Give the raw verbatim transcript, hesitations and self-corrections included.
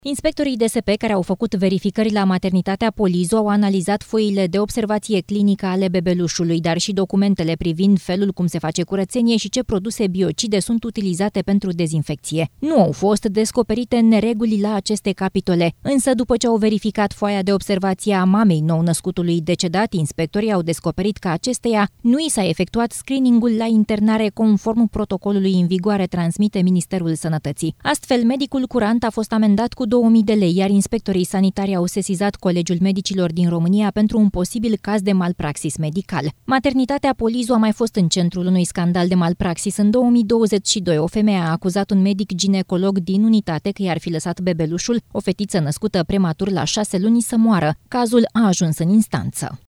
Inspectorii D S P care au făcut verificări la maternitatea Polizu au analizat foile de observație clinică ale bebelușului, dar și documentele privind felul cum se face curățenie și ce produse biocide sunt utilizate pentru dezinfecție. Nu au fost descoperite nereguli la aceste capitole, însă după ce au verificat foaia de observație a mamei nou-născutului decedat, inspectorii au descoperit că acesteia nu i s-a efectuat screeningul la internare conform protocolului în vigoare, transmite Ministerul Sănătății. Astfel, medicul curant a fost amendat cu două mii de lei, iar inspectorii sanitari au sesizat Colegiul Medicilor din România pentru un posibil caz de malpraxis medical. Maternitatea Polizu a mai fost în centrul unui scandal de malpraxis. În două mii douăzeci și doi, o femeie a acuzat un medic ginecolog din unitate că i-ar fi lăsat bebelușul, o fetiță născută prematur la șase luni, să moară. Cazul a ajuns în instanță.